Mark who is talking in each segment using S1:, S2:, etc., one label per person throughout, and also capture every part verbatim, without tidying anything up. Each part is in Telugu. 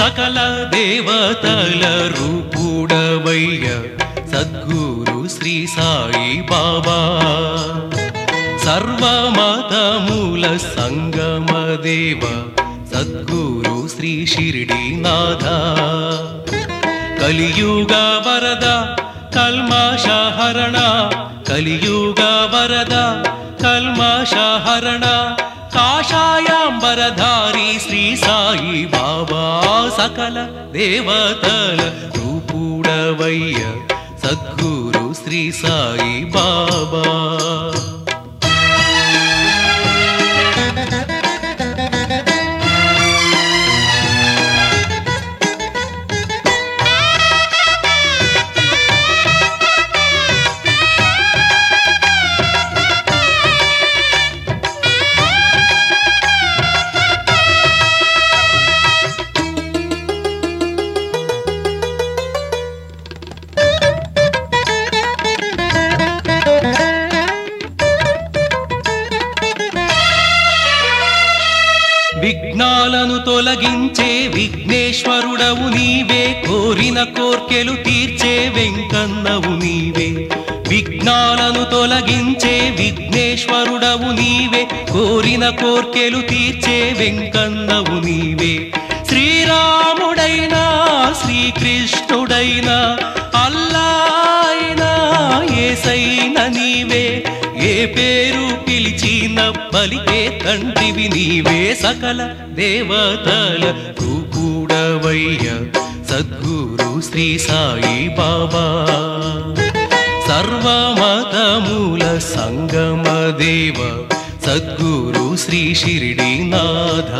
S1: సకల దేవతల రూపుడవయ్య సద్గురు శ్రీ సాయి బాబా సర్వమతముల సంగమ దేవ సద్గురు శ్రీ షిరిడి నాథ కలియుగ వరద కల్మషహరణ కలియుగ వరద కల్మషహరణ కాషాయాంబరధారి శ్రీ సాయి బాబా సకల దేవతల రూపుడవయ్య సద్గురు శ్రీ సాయి బాబా విఘ్నాలను తొలగించే విఘ్నేశ్వరుడవు నీవే కోరిన కోర్కెలు తీర్చే వెంకన్నవు నీవే విఘ్నాలను తొలగించే విఘ్నేశ్వరుడవు నీవే కోరిన కోర్కెలు తీర్చే వెంకన్నవు నీవే శ్రీరాముడైనా శ్రీకృష్ణుడైనా అల్లాయినా యేసైనా నీవే ఏ పేరు పిలిచిన పలికే తండ్రివి నీవే సకల దేవతల రూపుడవయ్య సద్గురు శ్రీ సాయి బాబా సర్వమతముల సంగమ దేవ సద్గురు శ్రీ షిరిడి నాథ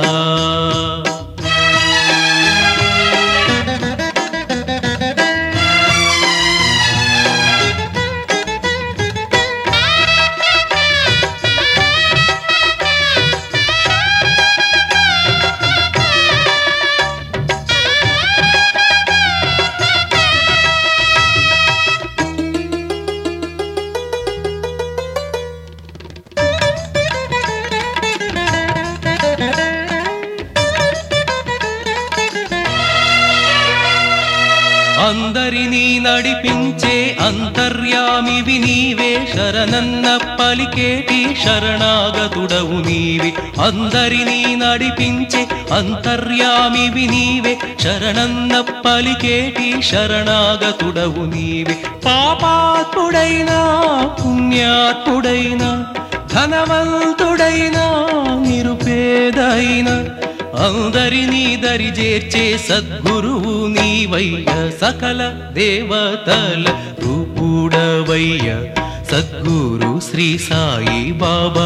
S1: అందరినీ నడిపించే అంతర్యామివి నీవే శరణన్న పలికేటి శరణాగతుడవు నీవే అందరినీ నడిపించే అంతర్యామివి నీవే శరణన్న పలికేటి శరణాగతుడవు నీవే పాపాత్ముడైనా పుణ్యాత్ముడైనా ధనవంతుడైనా నిరుపేదైనా అందరినీ దరి చేర్చే సద్గురువు నీవయ్య సకల దేవతల రూపుడవయ్య సద్గురు శ్రీ సాయి బాబా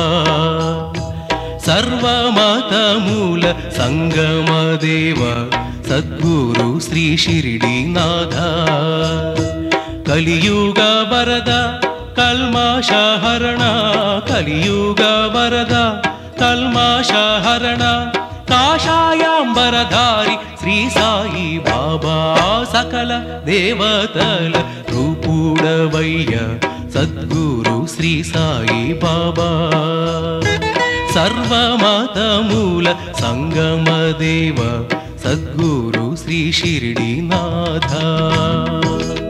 S1: సర్వమతముల సంగమ దేవ సద్గురు శ్రీ షిరిడి నాథ కలియుగ వరద కల్మషహరణ కలియుగ వరద కల్మషహరణ కాషాయాంబరధారి శ్రీ సాయి బాబా సకల దేవతల రూపుడవయ్య సద్గురు శ్రీ సాయి బాబా సర్వమతముల సంగమ దేవ సద్గురు శ్రీ షిరిడి నాథ